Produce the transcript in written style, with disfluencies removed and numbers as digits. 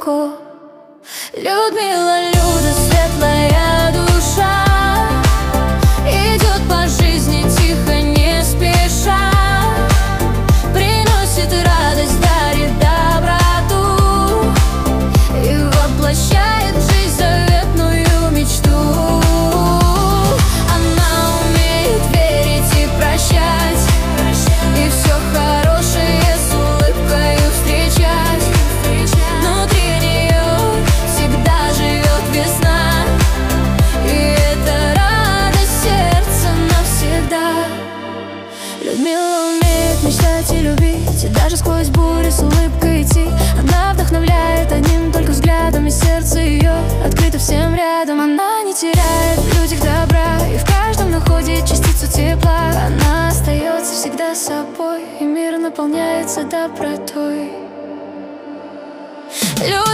легко. Людмила, Люда, светлая душа, идет по жизни тихо, не спеша, приносит радость, дарит доброту и воплощает в жизнь заветную мечту. Она умеет верить и прощать, и все хорошее с улыбкою встречать. Внутри нее всегда живет весна, и это радость сердца навсегда. Людмила умеет мечтать и любить, и даже сквозь бури с улыбкой идти. Она вдохновляет одним только взглядом, и сердце ее открыто всем рядом. Она не теряет в людях добра, и в каждом находит частицу тепла. Она остается всегда собой, и мир наполняется добротой.